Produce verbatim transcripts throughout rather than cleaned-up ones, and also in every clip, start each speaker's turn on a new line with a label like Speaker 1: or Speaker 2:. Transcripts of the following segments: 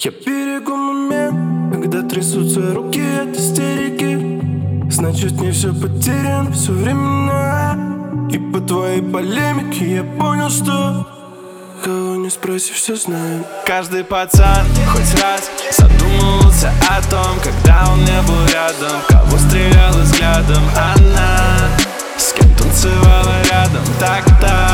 Speaker 1: Я берегу момент, когда трясутся руки от истерики. Значит, не все потеряно, все временно. И по твоей полемике я понял, что кого не спроси, все знаю.
Speaker 2: Каждый пацан хоть раз задумывался о том, когда он не был рядом, кого стрелял взглядом она, с кем танцевала рядом так-то.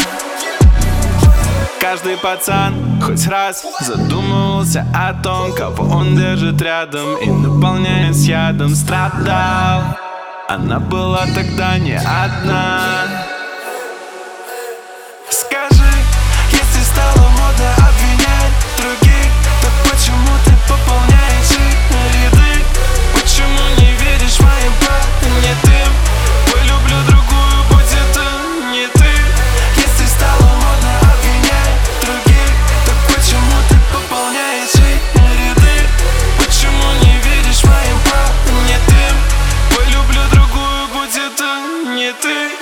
Speaker 2: Каждый пацан хоть раз задумывался о том, кого он держит рядом и наполняет ядом. Страдал, она была тогда не одна. Скажи, если стало модно обвинять других, то почему ты пополняешь их ряды? Почему не веришь моим понятым? Полюблю другую, будь это не ты. Если стало модно обвинять других, то почему ты пополняешь их ряды? Почему не веришь моим понятым? Полюблю другую, будь это не ты.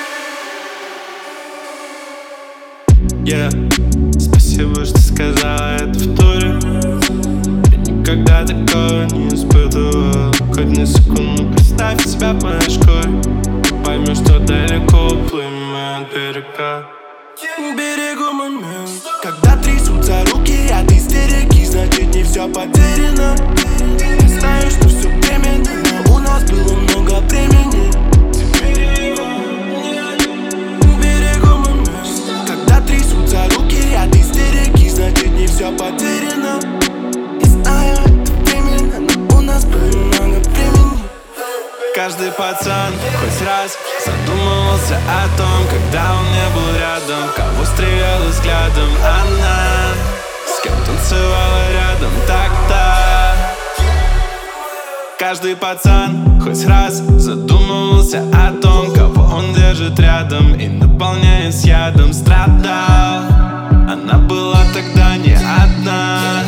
Speaker 2: Yeah. Спасибо, что сказала это в туре. Я никогда такого не испытывал. Хоть на секунду представь себя в моей шкуре. Ты поймешь, что далеко уплывем мы от берега.
Speaker 1: Берегу момент, когда трясутся руки от истерики. Значит, не все потеряно. Я знаю, что все временно, но у нас было много времени. Берегу момент, когда трясутся руки от истерики. Значит, не все потеряно. Я знаю, это временно, но у нас было много времени.
Speaker 2: Каждый пацан хоть раз задумывался о том, когда он не был рядом, кого стрелял взглядом она, с кем танцевала рядом так-то. Каждый пацан хоть раз задумывался о том, кого он держит рядом и наполняет ядом. Страдал, она была тогда не одна.